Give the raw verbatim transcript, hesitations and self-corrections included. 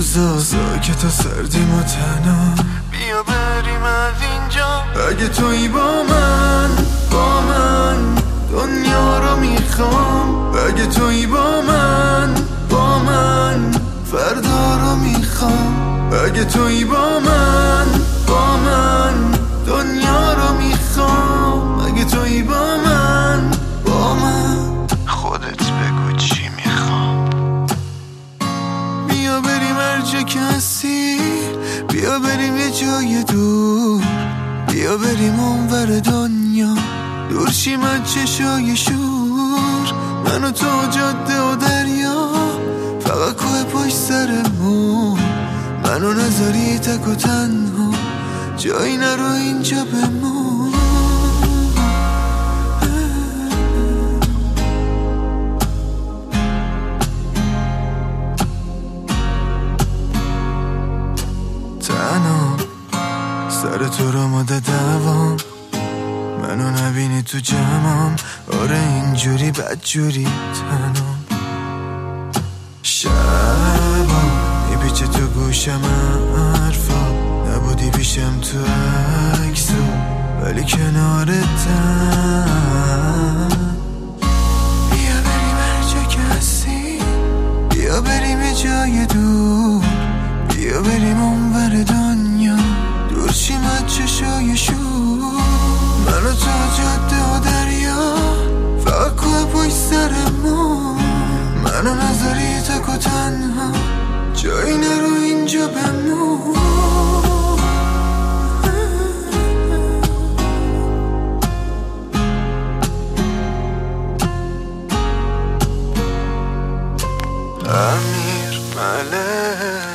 روزا ساکت و سردیم و تنها، بیا بریم از اینجا. اگه تویی با من، با من دنیا رو میخوام. اگه تویی با من، با من فردا رو میخوام. اگه تویی با من، با من دنیا رو میخوام. اگه تویی با من، با من خودت بگو چی میخوام. بیا بریم هر جا که هستی، بیا بریم یه جای دور، بیا بریم اونور دنیا، دور شیم از چشای شور. من و تو جاده و دریا، فقط کوه پشت سرمون. منو نذاری تک و تنها، جایی نرو اینجا بمون. تنها سر تو را ماده دوام، منو نبینی تو جمعم. آره اینجوری بدجوری تنها، شبا میپیچه تو گوشم حرفا، نبودی پیشم تو عکسو ولی کنارتم. بیا بریم هر جا که هستی، بیا بریم یه جای دور، بیا بریم اونور دنیا، دور شیم از چشای شور. منو تو جاده و دریا، فقط کوه پشت سرمون. منو نذاری تک و تنها، جایی نرو اینجا بمون. امیر ملک